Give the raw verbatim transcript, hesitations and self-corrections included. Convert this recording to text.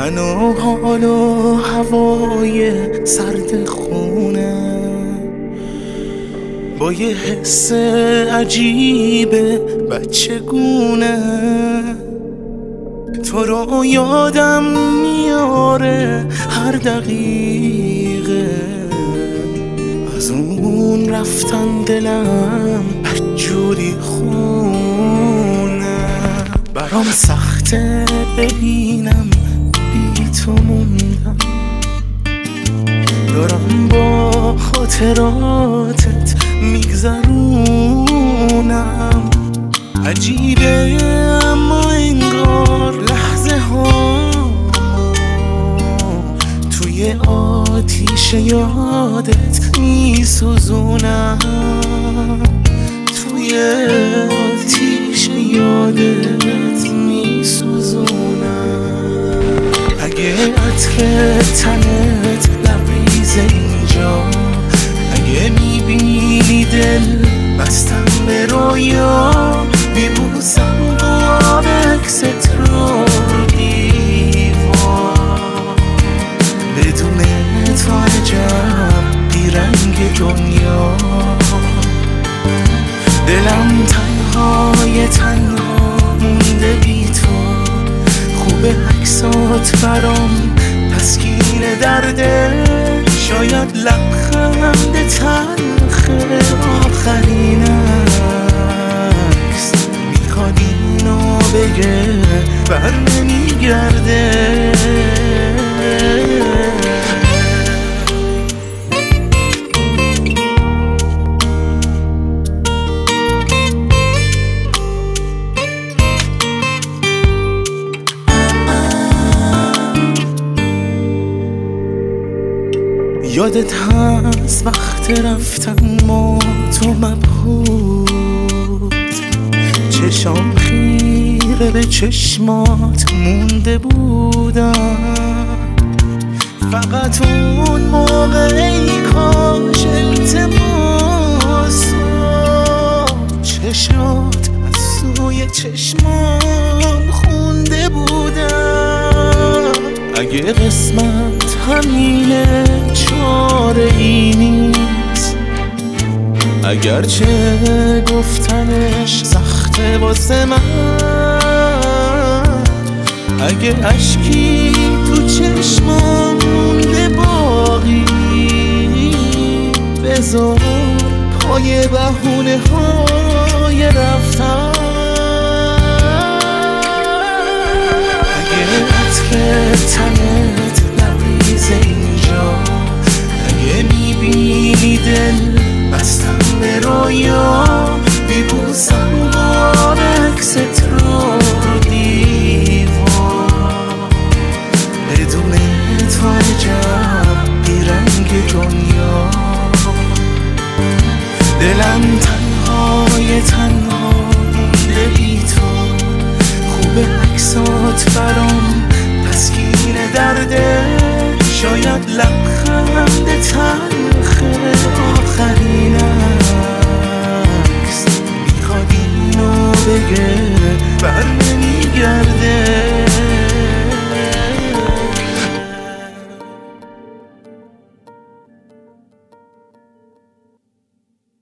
من و حال و هوای سرد خونه با یه حس عجیب بچگونه تو رو یادم میاره هر دقیقه از اون رفتن دلم بدجوری خونه برام سخته ببینم بی تو موندم دارم با خاطراتت میگذرونم عجیبه اما انگار لحظه ها توی آتیش یادت میسوزونم توی آتیش یادت میسوزونم اگه عطر تنت لبریز اینجا اگه میبینی دل بستم به رویا میبوسم دوار عکست رو دیوار بدون تو عجب بیرنگ دنیا دلم تنهای تنها مونده بی تو خوبه عکسات برام تسکین درده شاید لبخند تلخ آخرین عکس میخواد اینو بگه بر نمیگرده یادت هست وقت رفتن ما تو مبهوت چشام خیره به چشمات مونده بودم فقط اون موقع ای کاش التماس چشات از سوی چشمام خونده بودم اگه قسمت همینه چاره ای نیست اگرچه گفتنش سخته واسه من اگه اشکی تو چشمام مونده باقی بذار پای بهونه های رفتن اگه عطر تنت لبریز اینجا اگه میبینی دل بستم به رویا میبوسم دوار عکست رو دیوار بدون تو عجب بیرنگ دنیا دلم تنهای تنها مونده بی تو خوبه عکسات برام تسکین درده شاید لبخند تلخ آخرین عکس میخواد اینو بگه بر